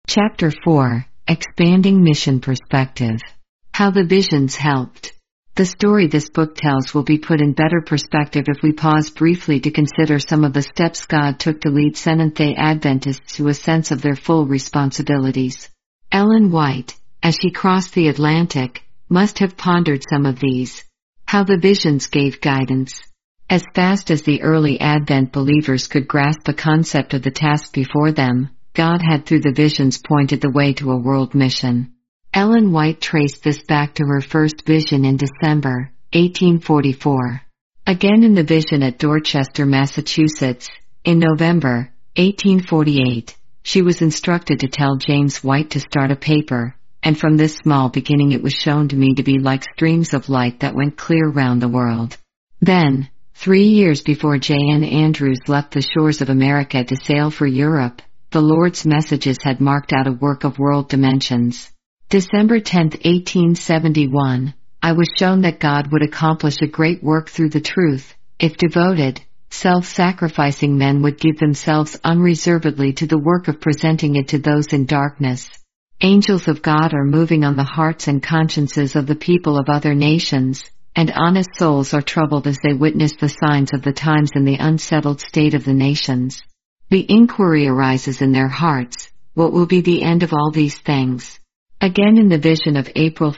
Chapter 4, Expanding Mission Perspective. How the Visions Helped. The story this book tells will be put in better perspective if we pause briefly to consider some of the steps God took to lead Seventh-day Adventists to a sense of their full responsibilities. Ellen White, as she crossed the Atlantic, must have pondered some of these. How the visions gave guidance. As fast as the early Advent believers could grasp the concept of the task before them, God had through the visions pointed the way to a world mission. Ellen White traced this back to her first vision in December, 1844. Again in the vision at Dorchester, Massachusetts, in November, 1848, she was instructed to tell James White to start a paper, and from this small beginning it was shown to me to be like streams of light that went clear round the world. Then, 3 years before J.N. Andrews left the shores of America to sail for Europe, the Lord's messages had marked out a work of world dimensions. December 10, 1871, I was shown that God would accomplish a great work through the truth, if devoted, self-sacrificing men would give themselves unreservedly to the work of presenting it to those in darkness. Angels of God are moving on the hearts and consciences of the people of other nations, and honest souls are troubled as they witness the signs of the times and the unsettled state of the nations. The inquiry arises in their hearts, what will be the end of all these things? Again in the vision of April 1,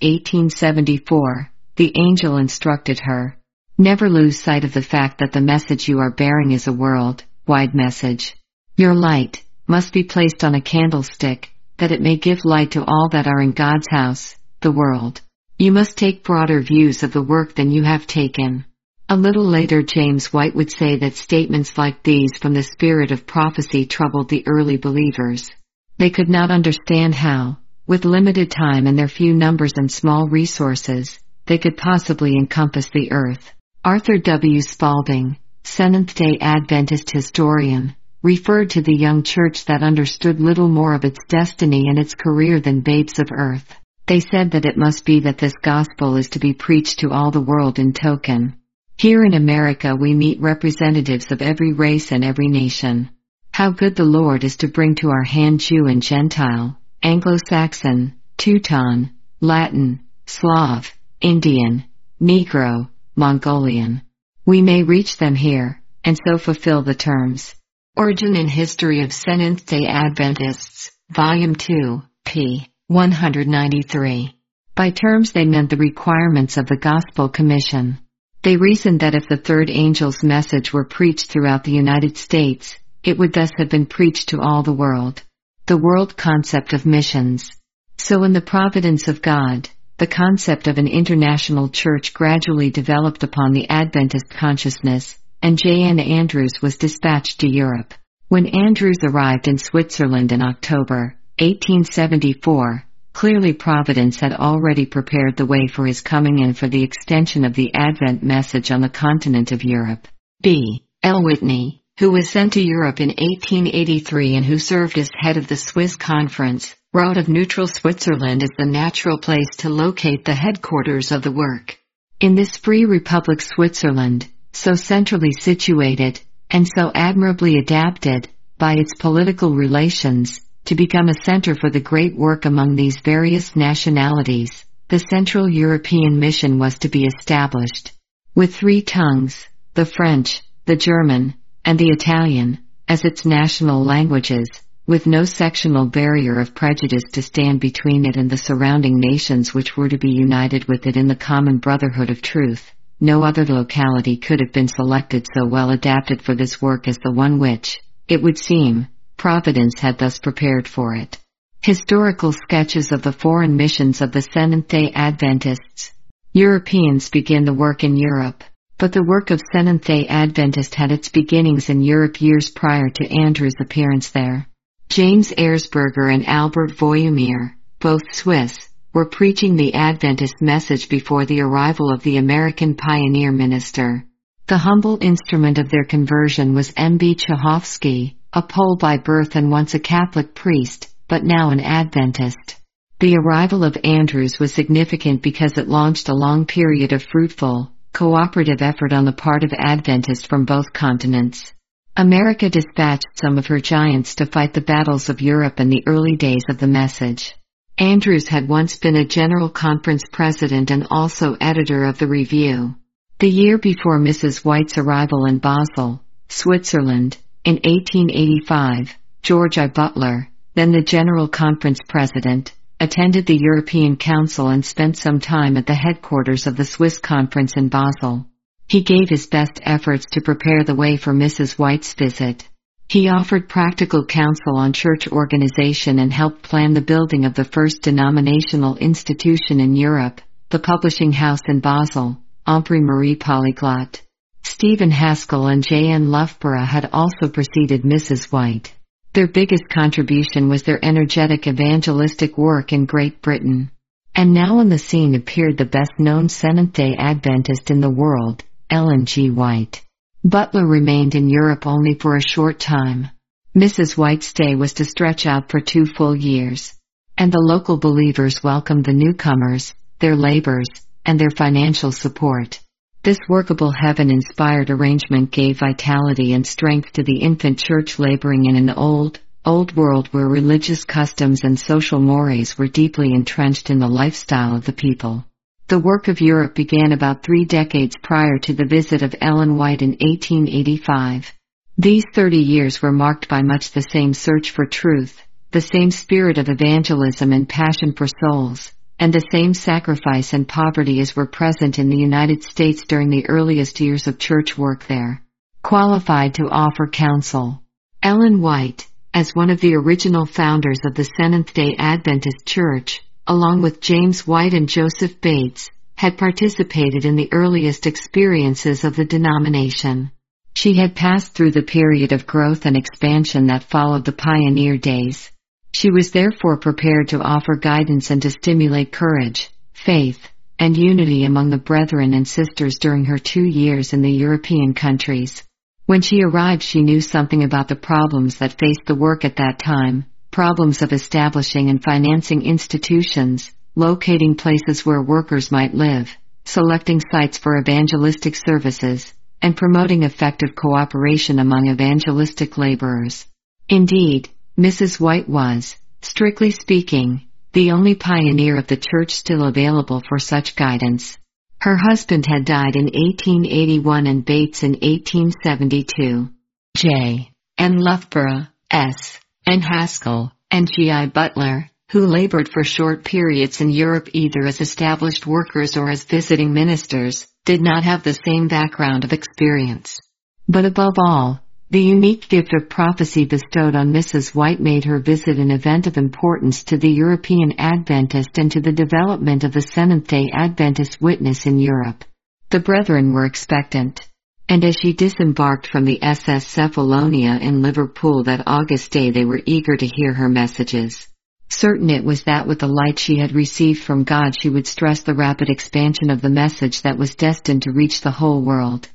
1874, the angel instructed her, never lose sight of the fact that the message you are bearing is a world-wide message. Your light must be placed on a candlestick, that it may give light to all that are in God's house, the world. You must take broader views of the work than you have taken. A little later James White would say that statements like these from the spirit of prophecy troubled the early believers. They could not understand how, with limited time and their few numbers and small resources, they could possibly encompass the earth. Arthur W. Spalding, Seventh-day Adventist historian, referred to the young church that understood little more of its destiny and its career than babes of earth. They said that it must be that this gospel is to be preached to all the world in token. Here in America we meet representatives of every race and every nation. How good the Lord is to bring to our hand Jew and Gentile, Anglo-Saxon, Teuton, Latin, Slav, Indian, Negro, Mongolian. We may reach them here, and so fulfill the terms. Origin and History of Seventh-day Adventists, Volume 2, p. 193. By terms they meant the requirements of the Gospel Commission. They reasoned that if the third angel's message were preached throughout the United States, it would thus have been preached to all the world. The world concept of missions. So in the providence of God, the concept of an international church gradually developed upon the Adventist consciousness, and J.N. Andrews was dispatched to Europe. When Andrews arrived in Switzerland in October, 1874, clearly Providence had already prepared the way for his coming and for the extension of the Advent message on the continent of Europe. B. L. Whitney, who was sent to Europe in 1883 and who served as head of the Swiss Conference, wrote of neutral Switzerland as the natural place to locate the headquarters of the work. In this free republic Switzerland, so centrally situated, and so admirably adapted, by its political relations, to become a center for the great work among these various nationalities, the Central European Mission was to be established. With 3 tongues, the French, the German, and the Italian, as its national languages, with no sectional barrier of prejudice to stand between it and the surrounding nations which were to be united with it in the common brotherhood of truth, no other locality could have been selected so well adapted for this work as the one which, it would seem, Providence had thus prepared for it. Historical sketches of the foreign missions of the Seventh-day Adventists. Europeans begin the work in Europe, but the work of Seventh-day Adventist had its beginnings in Europe years prior to Andrew's appearance there. James Erzberger and Albert Voyemir, both Swiss, were preaching the Adventist message before the arrival of the American pioneer minister. The humble instrument of their conversion was M.B. Chehofsky, a Pole by birth and once a Catholic priest, but now an Adventist. The arrival of Andrews was significant because it launched a long period of fruitful, cooperative effort on the part of Adventists from both continents. America dispatched some of her giants to fight the battles of Europe in the early days of the message. Andrews had once been a General Conference president and also editor of the Review. The year before Mrs. White's arrival in Basel, Switzerland, in 1885, George I. Butler, then the General Conference president, attended the European Council and spent some time at the headquarters of the Swiss Conference in Basel. He gave his best efforts to prepare the way for Mrs. White's visit. He offered practical counsel on church organization and helped plan the building of the first denominational institution in Europe, the publishing house in Basel, Imprimerie Polyglotte. Stephen Haskell and J. N. Loughborough had also preceded Mrs. White. Their biggest contribution was their energetic evangelistic work in Great Britain. And now on the scene appeared the best-known Seventh-day Adventist in the world, Ellen G. White. Butler remained in Europe only for a short time. Mrs. White's stay was to stretch out for 2 full years. And the local believers welcomed the newcomers, their labors, and their financial support. This workable heaven-inspired arrangement gave vitality and strength to the infant church laboring in an old world where religious customs and social mores were deeply entrenched in the lifestyle of the people. The work of Europe began about 3 decades prior to the visit of Ellen White in 1885. These 30 years were marked by much the same search for truth, the same spirit of evangelism and passion for souls, and the same sacrifice and poverty as were present in the United States during the earliest years of church work there. Qualified to offer counsel. Ellen White, as one of the original founders of the Seventh-day Adventist Church, along with James White and Joseph Bates, had participated in the earliest experiences of the denomination. She had passed through the period of growth and expansion that followed the pioneer days. She was therefore prepared to offer guidance and to stimulate courage, faith, and unity among the brethren and sisters during her 2 years in the European countries. When she arrived, she knew something about the problems that faced the work at that time. Problems of establishing and financing institutions, locating places where workers might live, selecting sites for evangelistic services, and promoting effective cooperation among evangelistic laborers. Indeed, Mrs. White was, strictly speaking, the only pioneer of the church still available for such guidance. Her husband had died in 1881 and Bates in 1872. J. N. Loughborough, S. and Haskell, and G. I. Butler, who labored for short periods in Europe either as established workers or as visiting ministers, did not have the same background of experience. But above all, the unique gift of prophecy bestowed on Mrs. White made her visit an event of importance to the European Adventist and to the development of the Seventh-day Adventist witness in Europe. The brethren were expectant. And as she disembarked from the SS Cephalonia in Liverpool that August day, they were eager to hear her messages. Certain it was that with the light she had received from God she would stress the rapid expansion of the message that was destined to reach the whole world.